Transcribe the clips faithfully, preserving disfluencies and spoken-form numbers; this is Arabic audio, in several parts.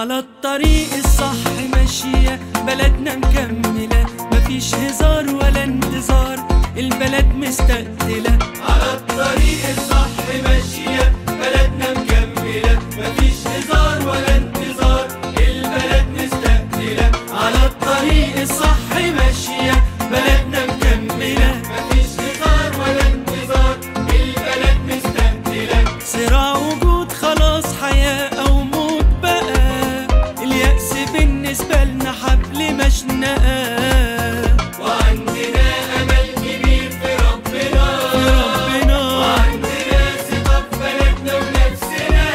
على الطريق الصح ماشية، بلدنا مكملة، مفيش هزار ولا انتظار، البلد مستقتلة. على الطريق الصح ماشية، بلدنا مكملة، مفيش هزار ولا انتظار، البلد مستقتلة. على الطريق الصح ماشية، بلدنا مكملة، مفيش هزار ولا انتظار، البلد مستقتلة. صراع وجود خلاص، حياة أو موت بقى، اليأس بالنسبة لنا حبل مشنقة. وعندنا أمل كبير في ربنا، في ربنا، وعندنا ثقة في بلدنا ونفسنا،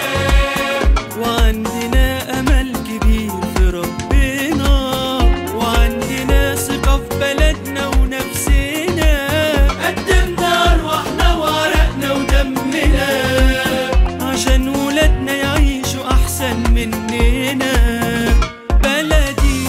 وعندنا أمل كبير في ربنا، وعندنا ثقة في بلدنا ونفسنا. قدمنا أرواحنا وعرقنا ودمنا عشان ولادنا يعيشوا أحسن مننا. بلدي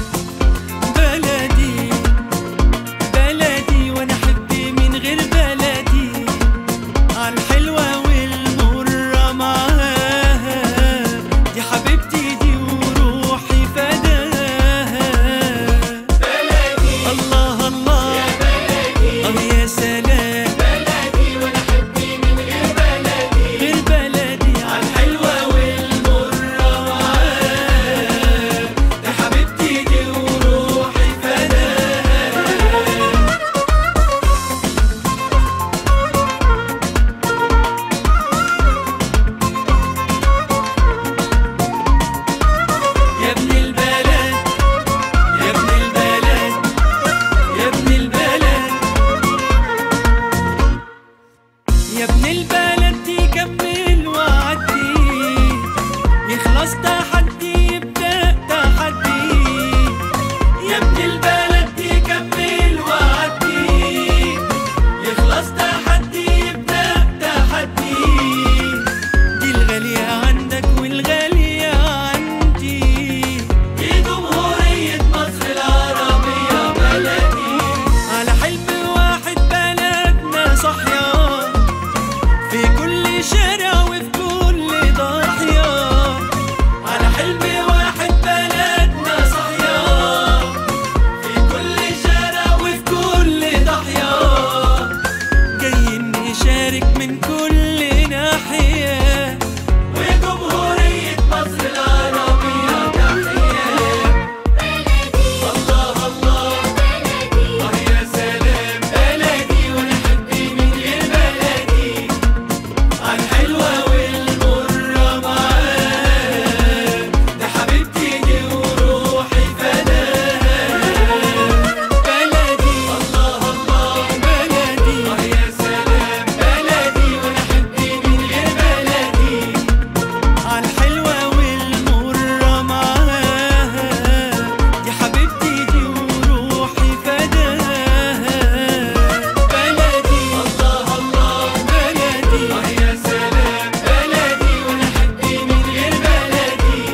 بلدي بلدي وأنا أحب من غير بلدي، عالحلوة والمرة معاها، دي حبيبتي دي وروحي فداها. بلدي الله الله يا بلدي، آه يا سلام، بلدي وأنا أحبي من غير بلدي، غير بلدي عالحلوة والمرة معاها، دي حبيبتي دي وروحي فداها. يا ابن البلد يا ابن البلد يا ابن البلد يا ابن البلد، يكمل وعدي، يخلص تحدي يبدأ تحدي. يا ابن البلد يكمل وعدي، يخلص تحدي يبدأ تحدي. دي الغالية عندك والغالية عندي، دي جمهورية مصر العربية بلدي، على حلم واحد بلدنا صحيا، في كل شارع وفي كل ضاحية. على حلم واحد بلدنا صحيا، في كل شارع وفي كل ضحية. جايين نشارك من كل ناحية، وجمهورية مصر العربية تحية. الله الله آه يا سلام، بلدي وأنا أحبي من غير بلدي، عالحلوة والمرة معاها، دي حبيبتي دي وروحي فداها. بلدي الله الله بلدي آه يا سلام، بلدي وأنا أحبي من غير بلدي، عالحلوة والمرة معاها، دي حبيبتي دي وروحي فداها. بلدي الله الله بلدي آه يا سلام، بلدي وأنا أحبي من غير بلدي.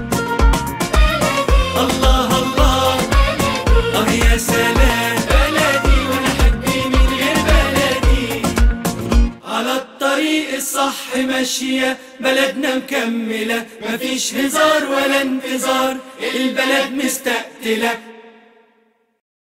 الله الله آه يا سلام، بلدي وأنا أحبي من غير بلدي. على الطريق الصح ماشية، بلدنا مكملة، مفيش هزار ولا انتظار، البلد مستقتلة.